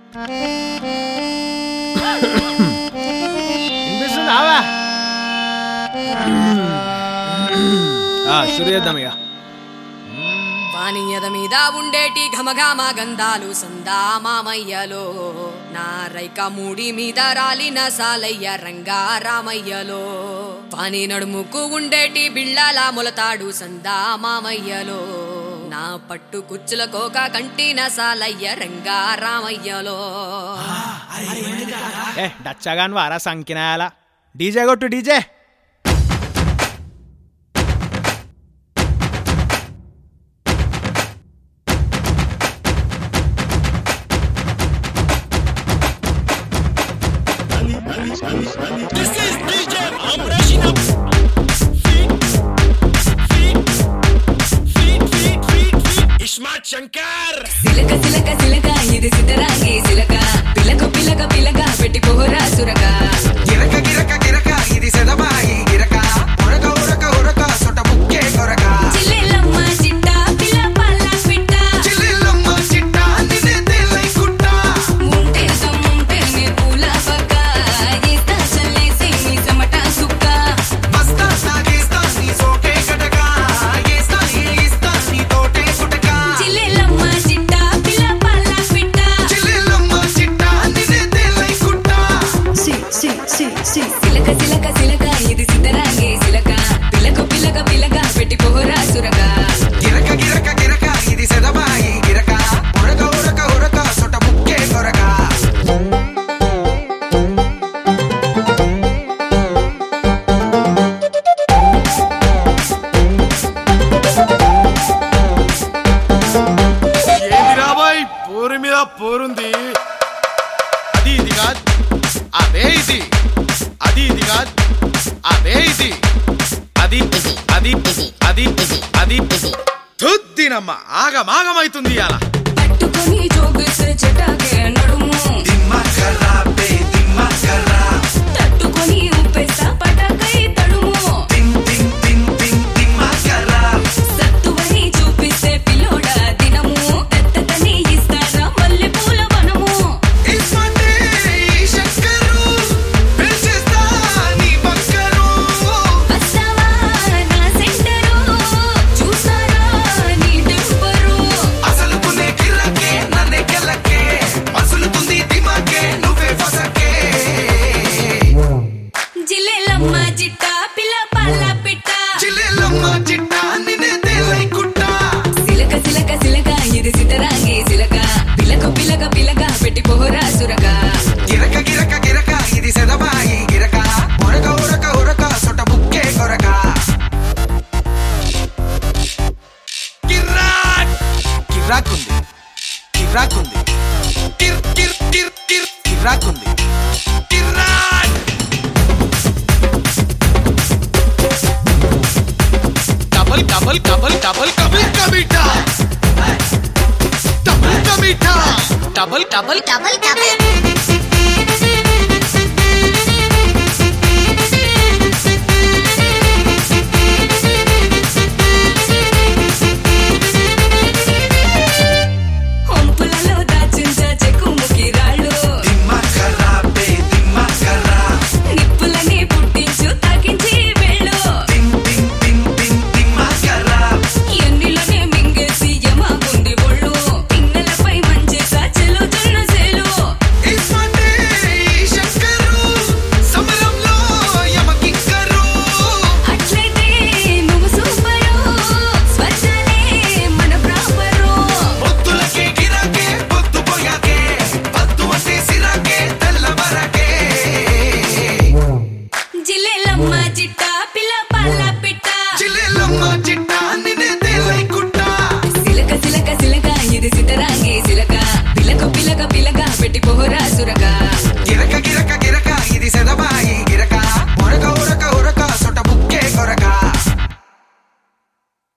వినిపిస్తుందావా? షురు చేద్దాం ఇక. వాణియద మీద ఉండేటి ఘమఘమ గంధాలు సందా మామయ్యలో, నా రైక మూడి మీద రాలిన సాలయ్య రంగా రామయ్యలో, వాణి నడుముకు ఉండేటి బిళ్ళల మొలతాడు సందా మామయ్యలో, నా పట్టు కుచ్చుల కోక కంటిన సాలయ్య రంగా రామయ్యలో. డచ్చగాన్ వారా సంకినాయాల డీజే కొట్టు DJ. This is DJ I'm rushing up. Feet. Ismat Shankar. సిలక సిలక సిలక ఇది సిద్ధరాగే సిలక, పిలక పిలక పిలక పెట్టి పోరా సురక. గిరక గిరక గిరక ఇది సెదబాయి గిరక, ఉరక ఉరక ఉరక సొట ముక్కే కొరక. చిల్లెలమ్మ చిట్ట పిల్ల పల్ల పిట్ట, చిల్లిల్లమ్మ చిట్ట నిన్నే తేలై కుట్ట. ముంటే సమ్ముంటే నే పూల పక్క, ఈత చల్లేసి నీ చెమట సుక్క. బస్తా సాగేస్తా నీ సోకే గటక, ఏస్తా ఏస్తా నీ తోటే గుటక. చిల్లెలమ్మ చిట్ట పిల్ల పల్ల పిట్ట, చిల్లిల్లమ్మ చిట్ట నిన్నే తేలై కుట్ట. సిలక సిలక సిలక ఇది సిద్ధరాగే సిలక, పిలక పిలక పిలక పెట్టి పోరా సురక. గిరక గిరక గిరక ఇది సెదబాయి గిరక, ఉరక ఉరక ఉరక సొట ముక్కే కొరక. ఏంది రాబాయ్ పోరు మీద పోరుంది. అది ఇది కాదు అదే ఇది, అది ఇది కాదు అదే ఇది, అది అది అది అది తుద్దినమ్మ ఆగమాగమైతుంది అలా. పట్టుకొని జోగిస్తే చెట్టాకే నడుము, దిమ్మ ఖరాబే దిమ్మ ఖరాబ్. తట్టుకొని ఉప్పేస్తా పటాకై తడుము. టింగ్ టింగ్ టింగ్ టింగ్ దిమ్మ ఖరాబ్. సత్తువని చూపిస్తే పిల్లోడా దినము, దత్తతని ఇస్తారా మల్లె పూల వనము. ఇస్మంటే ఈ శంకరు, పెంచేస్తా నీ బంకరు. వస్తావా నా సెంటరు, చూసారా నీ టెంపరు. అసలుకునే గిరకే నన్నే గెలకే, మసులుతుంది దిమాకే నువ్వే ఫసకే. జిల్లెలమ్మ జిట్ట పిల్ల పల్ల పిట్ట, చిల్లెల్లమ్మ చిట్ట నిన్నే తేలై కుట్ట. సిలక సిలక సిలక ఇది సిద్ధరాగే సిలక, పిలక పిలక పిలక పెట్టి పోరా సురక. గిరక గిరక గిరక ఇది సెదబాయి గిరక, ఉరక ఉరక ఉరక సొట ముక్కే కొరక. కిర్రాక్ కిర్రాకుంది కిర్రాకుంది కిర్ కిర్ కిర్ కిర్ కిర్రాకుంది కిర్రాక్. డబల్ డబల్ డబల్ డబల్ కబుల్ కబీటా, డబుల్ కబీటా, డబల్ డబల్ డబల్ డబల్